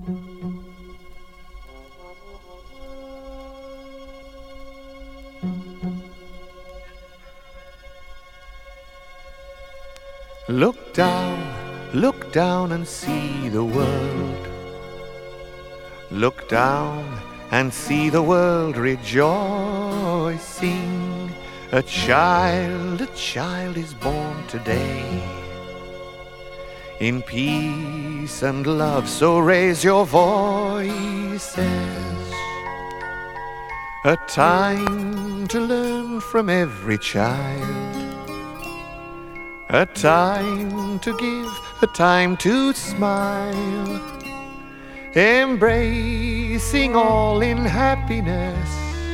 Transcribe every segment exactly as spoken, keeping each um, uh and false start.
Look down, look down and see the world. Look down and see the world rejoicing. A child, a child is born today. In peace and love, so raise your voices. A time to learn from every child. A time to give, a time to smile, embracing all in happiness.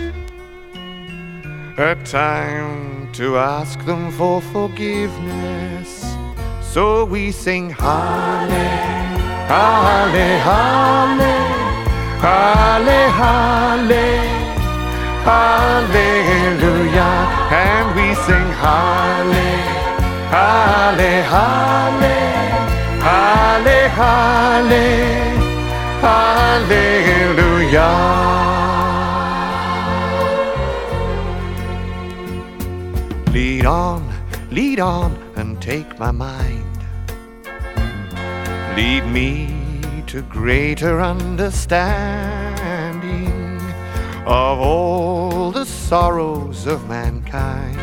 A time to ask them for forgiveness. So we sing Halle, Halle, Halle, Halle, Halle, Hallelujah. And we sing Halle, Halle, Halle, Halle, Halle, Hallelujah. Lead on, lead on and take my mind. Lead me to greater understanding of all the sorrows of mankind.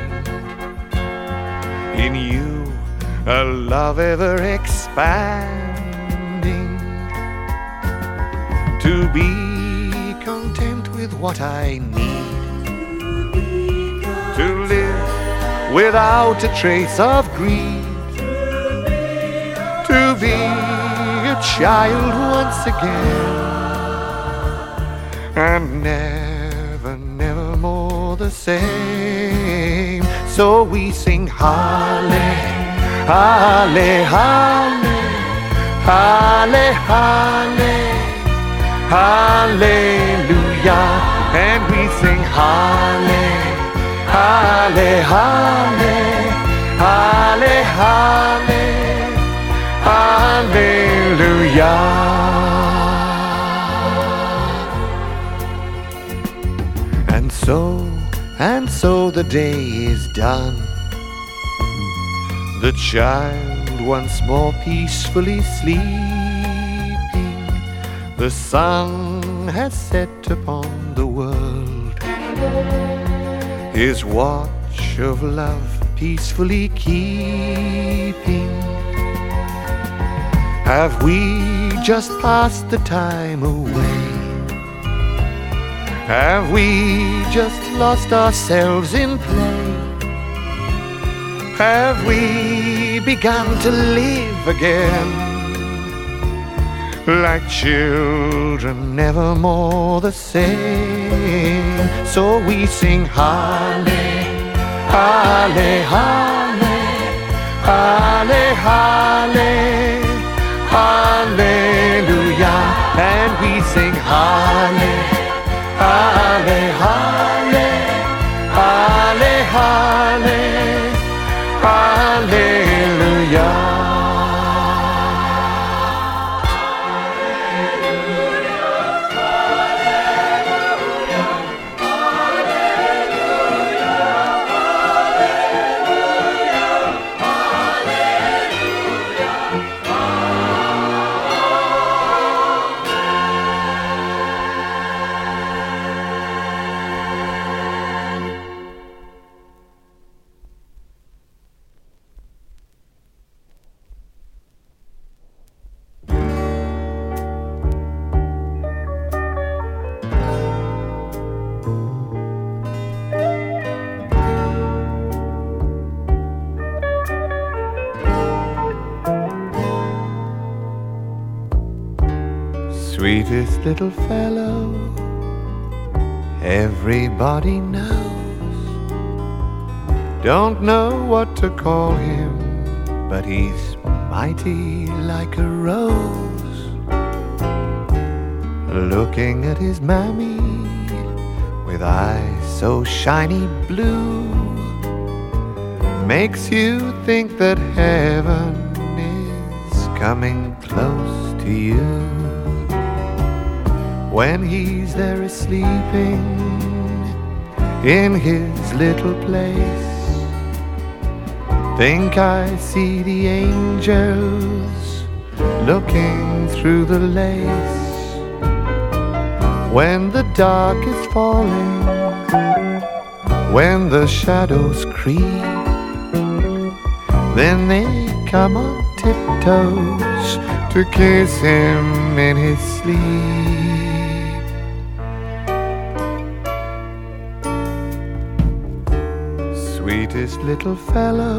In you, a love ever expanding, to be content with what I need, to live without a trace of greed, to be a child once again, and never, never more the same. So we sing Halle, Halle, Halle, Halle, Halle, Hallelujah. And we sing Halle, Halle, Halle, Halle, Halle, Hallelujah. And so, and so the day is done. The child once more peacefully sleeping. The sun has set upon the world, his watch of love peacefully keeping. Have we just passed the time away? Have we just lost ourselves in play? Have we begun to live again like children, never more the same? So we sing Halle, Halle, Halle, Halle, Halle, Hallelujah. And we sing Halle, Halle, Halle, Halle, Halle, Hallelujah. Sweetest little fellow, everybody knows. Don't know what to call him, but he's mighty like a rose. Looking at his mammy with eyes so shiny blue, makes you think that heaven is coming close to you. when he's there sleeping in his little place. Think I see the angels looking through the lace. When the dark is falling, when the shadows creep, then they come on tiptoes to kiss him in his sleep. Sweetest little fellow,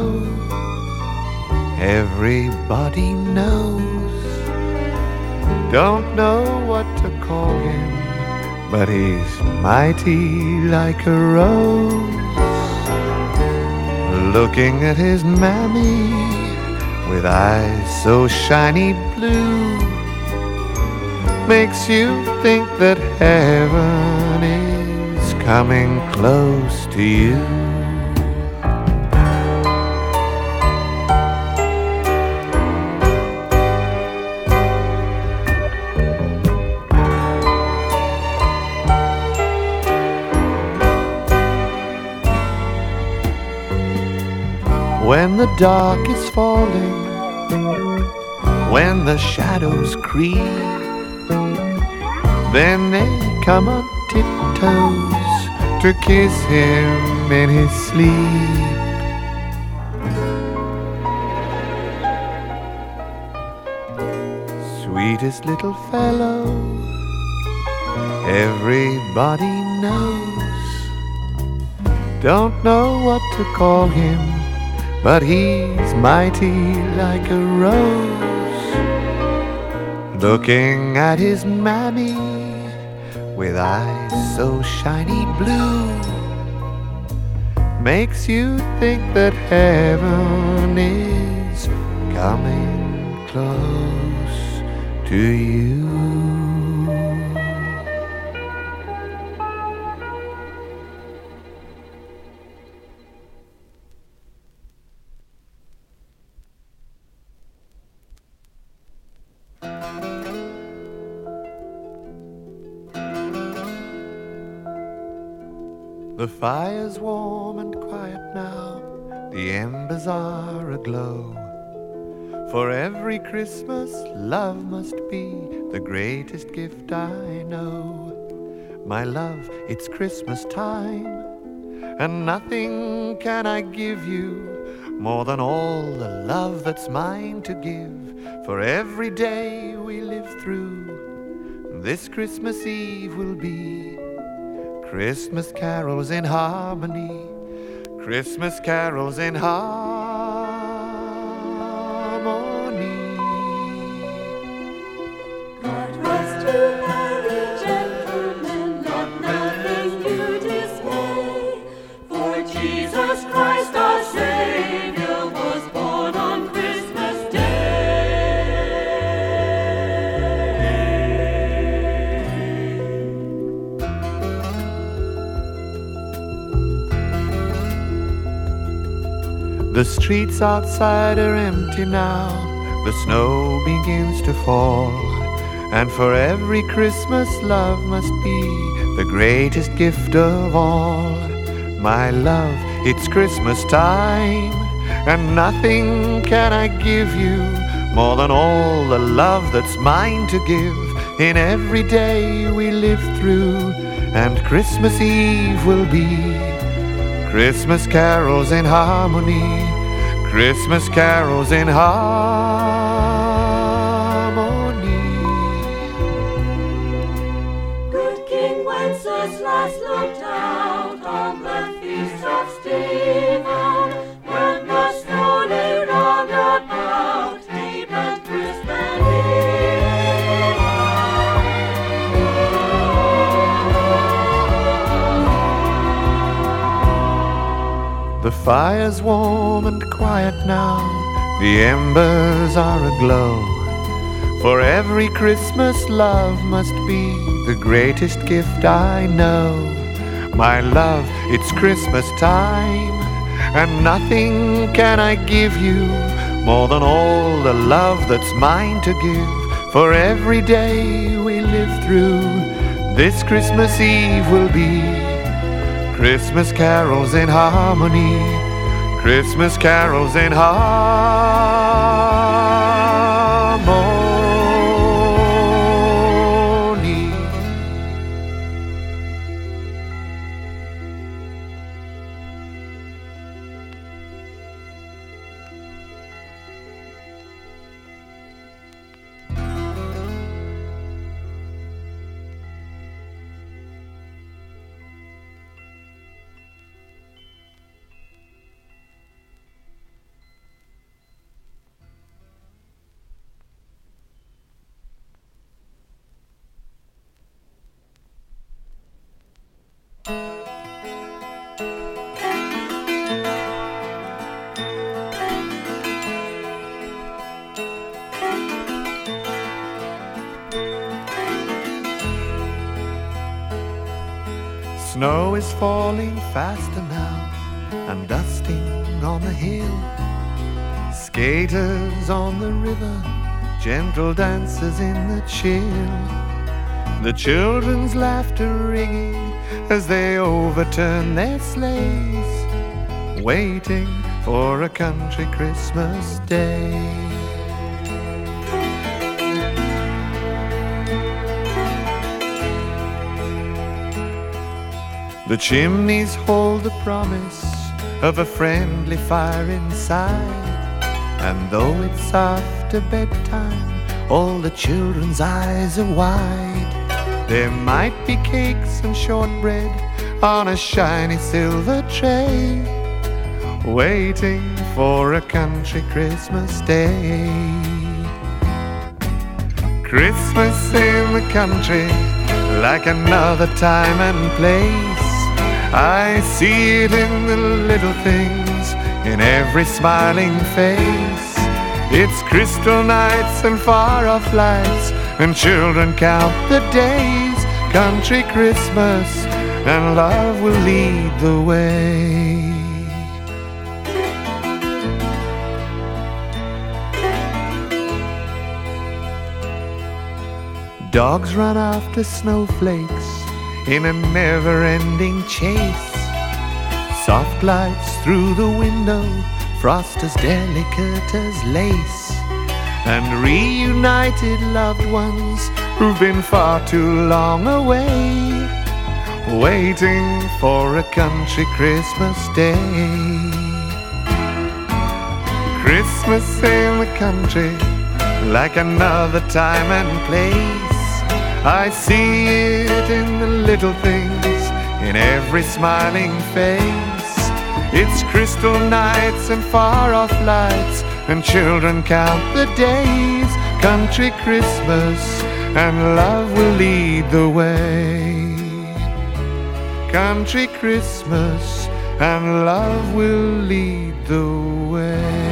everybody knows. Don't know what to call him, but he's mighty like a rose. Looking at his mammy with eyes so shiny blue, makes you think that heaven is coming close to you. When the dark is falling, when the shadows creep, then they come on tiptoes to kiss him in his sleep. Sweetest little fellow, everybody knows. Don't know what to call him, but he's mighty like a rose. Looking at his mammy with eyes so shiny blue, makes you think that heaven is coming close to you. The fire's warm and quiet now, the embers are aglow. For every Christmas, love must be the greatest gift I know. My love, it's Christmas time, and nothing can I give you more than all the love that's mine to give. For every day we live through, this Christmas Eve will be Christmas carols in harmony, Christmas carols in harmony. God rest you, merry gentlemen, let nothing you dismay. For Jesus Christ our Savior was born on Christmas Day. The streets outside are empty now, the snow begins to fall, and for every Christmas love must be the greatest gift of all. My love, it's Christmas time, and nothing can I give you more than all the love that's mine to give. In every day we live through, and Christmas Eve will be Christmas carols in harmony, Christmas carols in harmony. Good King Wenceslas looked out on the feast of Stephen, when the snow lay round about, deep and crisp and The fire's warm and quiet now, the embers are aglow. For every Christmas love must be the greatest gift I know. My love, it's Christmas time, and nothing can I give you more than all the love that's mine to give. For every day we live through, This Christmas Eve will be Christmas carols in harmony, Christmas carols in harmony. Snow is falling faster now and dusting on the hill. Skaters on the river, gentle dancers in the chill. The children's laughter ringing as they overturn their sleighs, waiting for a country Christmas day. The chimneys hold the promise of a friendly fire inside, and though it's after bedtime, all the children's eyes are wide. There might be cakes and shortbread on a shiny silver tray, waiting for a country Christmas day. Christmas in the country, like another time and place. I see it in the little things, in every smiling face. It's crystal nights and far-off lights, and children count the days. Country Christmas, and love will lead the way. Dogs run after snowflakes in a never-ending chase. Soft lights through the window, frost as delicate as lace, and reunited loved ones who've been far too long away, waiting for a country Christmas day. Christmas in the country, like another time and place. I see it in the little things, in every smiling face. It's crystal nights and far-off lights, and children count the days. Country Christmas, and love will lead the way. Country Christmas, and love will lead the way.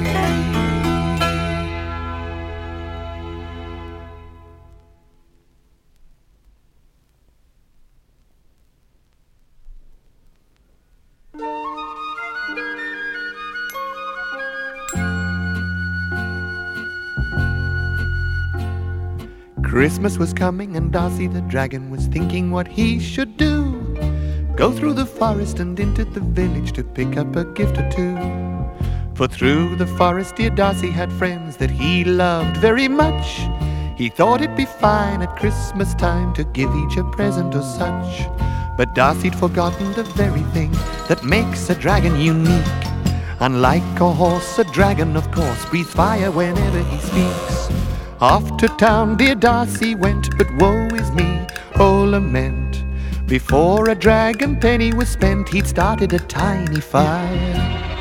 Christmas was coming, and Darcy the dragon was thinking what he should do. Go through the forest and into the village to pick up a gift or two. For through the forest dear Darcy had friends that he loved very much. He thought it'd be fine at Christmas time to give each a present or such. But Darcy'd forgotten the very thing that makes a dragon unique. Unlike a horse, a dragon of course breathes fire whenever he speaks. Off to town dear Darcy went, but woe is me, oh lament. Before a dragon penny was spent, he'd started a tiny fire.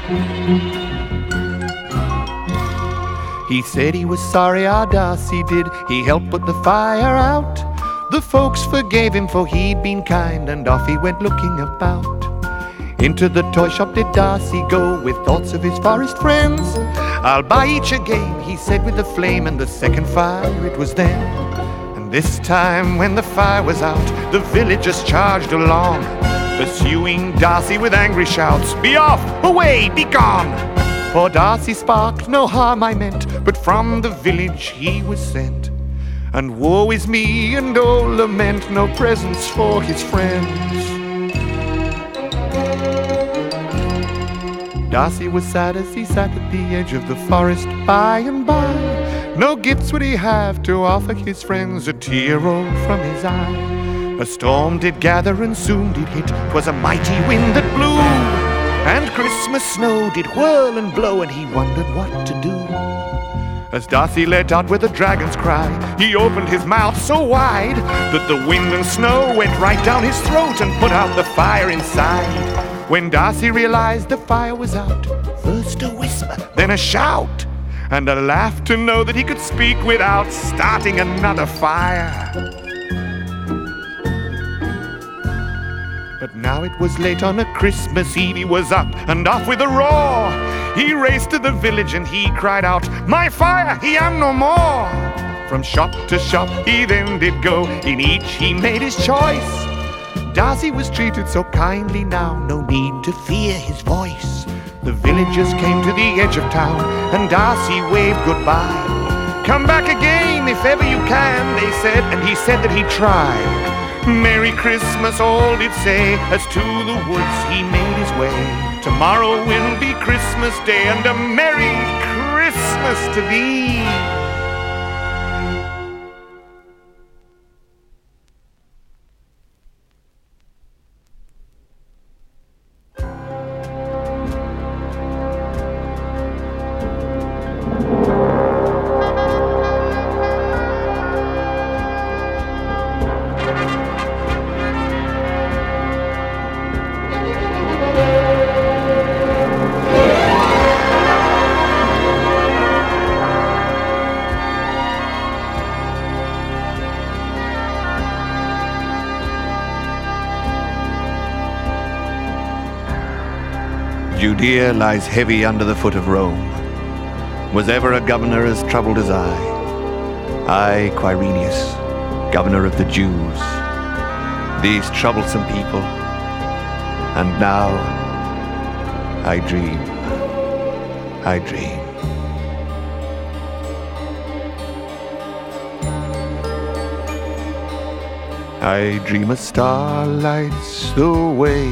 He said he was sorry, our Darcy did, he helped put the fire out. The folks forgave him for he'd been kind, and off he went looking about. Into the toy shop did Darcy go, with thoughts of his forest friends. I'll buy each a game, he said with a flame, and the second fire it was then. And this time when the fire was out, the villagers charged along, pursuing Darcy with angry shouts, "Be off! Away! Be gone!" For Darcy sparked no harm I meant, but from the village he was sent. and woe is me, and oh lament, no presents for his friends. Darcy was sad as he sat at the edge of the forest by and by. No gifts would he have to offer his friends, a tear rolled from his eye. A storm did gather and soon did hit, 'twas a mighty wind that blew, and Christmas snow did whirl and blow, and he wondered what to do. As Darcy let out with a dragon's cry, he opened his mouth so wide that the wind and snow went right down his throat and put out the fire inside. When Darcy realized the fire was out, first a whisper, then a shout, and a laugh to know that he could speak without starting another fire. But now it was late on a Christmas Eve, he was up and off with a roar. He raced to the village and he cried out, "My fire, he am no more!" From shop to shop he then did go, in each he made his choice. Darcy was treated so kindly now, no need to fear his voice. The villagers came to the edge of town, and Darcy waved goodbye. "Come back again if ever you can," they said, and he said that he'd try. "Merry Christmas," all did say, as to the woods he made his way. "Tomorrow will be Christmas Day, and a Merry Christmas to thee." Judea lies heavy under the foot of Rome. Was ever a governor as troubled as I? I, Quirinius, governor of the Jews. These troublesome people. And now I dream, I dream. I dream a star lights the way.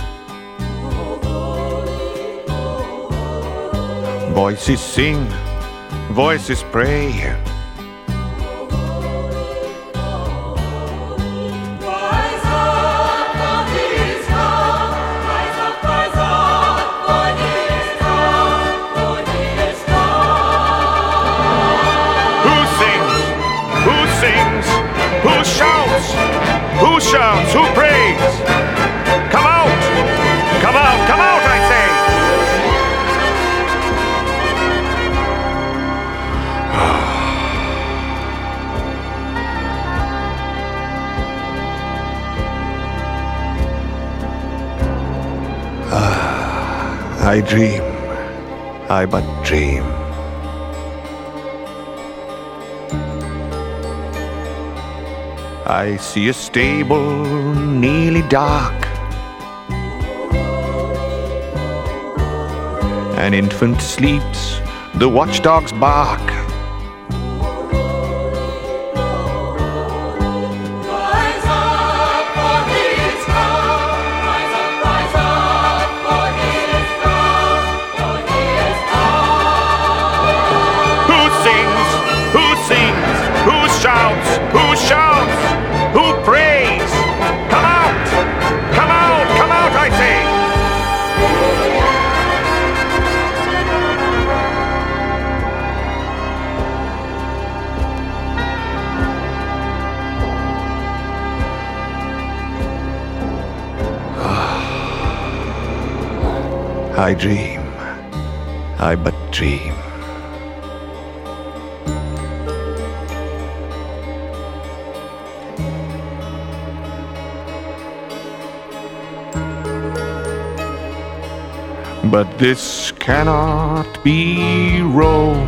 Voices sing, voices pray. Rise up, for he is come. Rise up, rise up, for he is come. For he is come. Who sings? Who sings? Who shouts? Who shouts? Who prays? Come out! Come out! Come out, I say! I dream, I but dream. I see a stable nearly dark. An infant sleeps, the watchdogs bark. Rise up, for he is come. Rise up, rise up, for he is come. For he is come. Who sings? Who sings? Who shouts? Who shouts? Who prays? Come out! Come out! Come out, I say! I dream, I but dream. But this cannot be Rome.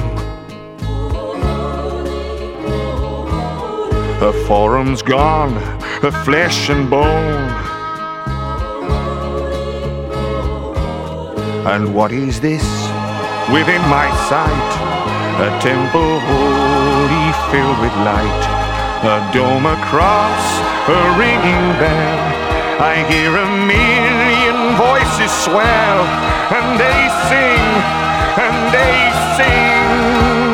Her forum's gone, her flesh and bone. And what is this within my sight? A temple holy filled with light. a dome across a ringing bell. I hear a million voices swell, and they sing, and they sing.